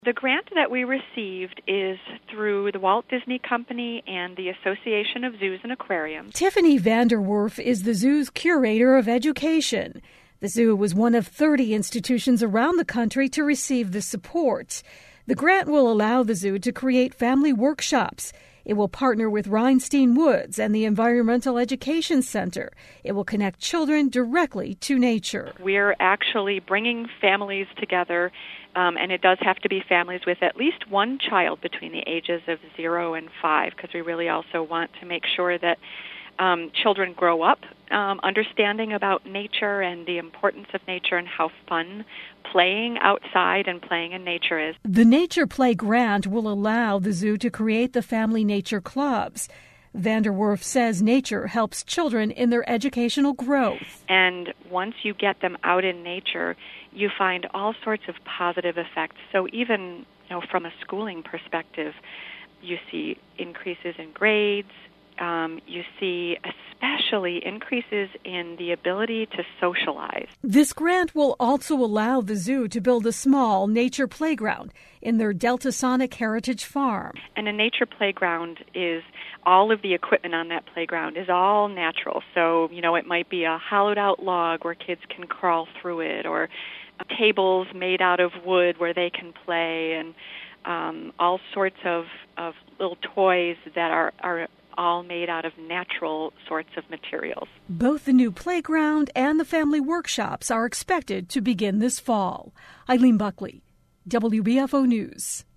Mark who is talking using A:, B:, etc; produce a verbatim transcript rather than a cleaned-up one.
A: The grant that we received is through the Walt Disney Company and the Association of Zoos and Aquariums.
B: Tiffany Vanderwerf is the zoo's curator of education. The zoo was one of thirty institutions around the country to receive the support. The grant will allow the zoo to create family workshops. It will partner with Reinstein Woods and the Environmental Education Center. It will connect children directly to nature.
A: We're actually bringing families together, um, and it does have to be families with at least one child between the ages of zero and five, because we really also want to make sure that um, children grow up um, understanding about nature and the importance of nature and how fun playing outside and playing in nature is.
B: The Nature Play grant will allow the zoo to create the family nature clubs. Vanderwerf says nature helps children in their educational growth.
A: And once you get them out in nature, you find all sorts of positive effects. So even, you know, from a schooling perspective, you see increases in grades. Um, you see especially increases in the ability to socialize.
B: This grant will also allow the zoo to build a small nature playground in their Delta Sonic Heritage Farm.
A: And a nature playground is all of the equipment on that playground is all natural. So, you know, it might be a hollowed out log where kids can crawl through it, or tables made out of wood where they can play, and um, all sorts of, of little toys that are, are all made out of natural sorts of materials.
B: Both the new playground and the family workshops are expected to begin this fall. Eileen Buckley, W B F O News.